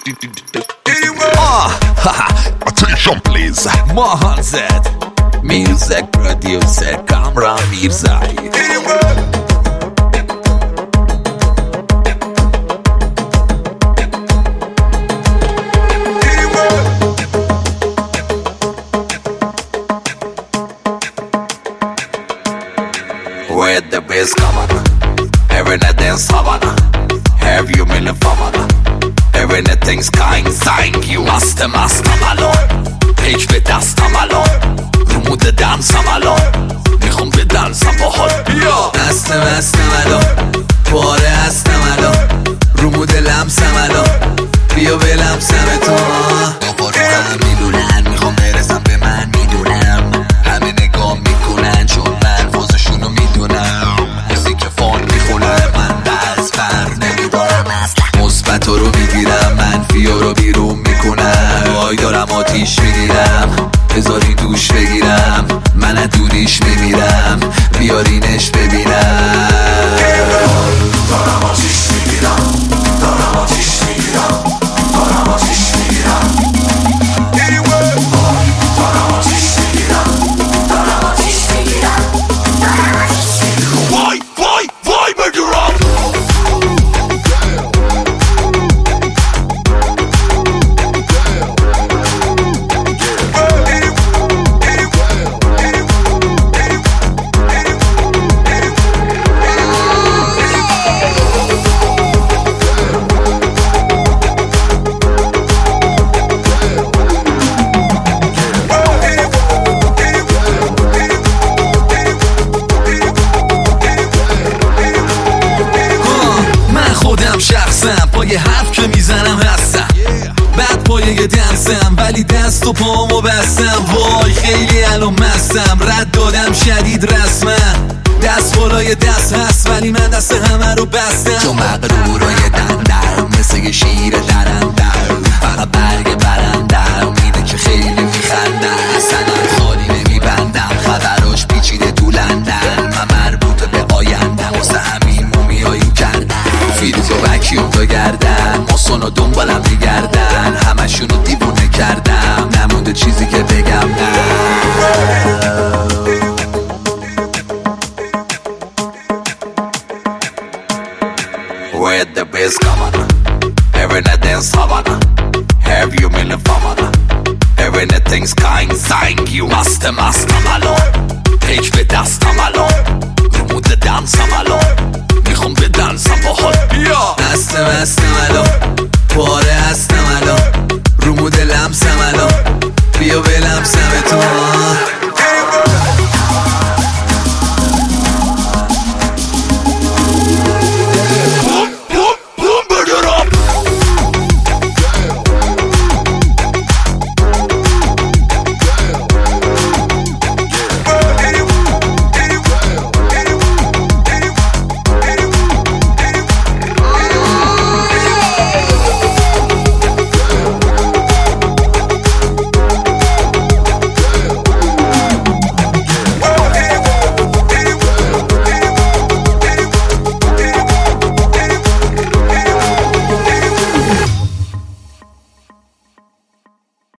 Attention please. Mohan Zed, music producer Kamran Mirzai. With the bass coming, every night dance Havana. Have you been a famana? Everything's kind, thank you. مستم الان پیک به دستم الان رو مود دنسم الان میخوام به دنسم با حال بیا مستم الان پاره هستم الان رو مود لمسم الان بیا به لمسم تو بابا رو هم میدونن میخوام برسم به من میدونم همه نگاه میکنن چون من فوزشونو میدونم کسی که فان میخونن من دست بر نمیدارم اصلا مثبت رو میگیرم منفی رو بیرون میکنم وای دارم آتیش میگیرم بذاری دوش بگیرم من از دوریش میمیرم بیارینش ببینم دارم آتیش میگیرم دارم آتیش میگیرم دارم آتیش میگیرم دارم آتیش میگیرم دارم آتیش میگیرم دارم آتیش میگیرم وای بگیرم شخصم پای حرف که میزنم هستم بعد پای یه دنسم ولی دست و پامو بستم وای خیلی الان مستم رد دادم شدید رسما دست بالای دست هست ولی من دست همه رو بستم تو مغرورای دندم مثل یه شیر درندم فقط برگ برندم میده که خیلی میخندم اصلا خالی نمیبندم خبراش پیچیده تو لندن من مربوط به آیندم واسه همین مومیایی کردم فیروز و وکیوم تو گردن ماسون و دنبالم میگردن همشونو دیوونه کردم نمونده چیزی که بگم نه With the bass coming, every night dance Havana. Have you been a famana? Everything's kind, thank you. مستم الان پیک به دستم الان رو مود دنسم الان میخوام به دنسم با حال بیا مستم الان پاره هستم الان رو مود لمسم الان بیا به لمسم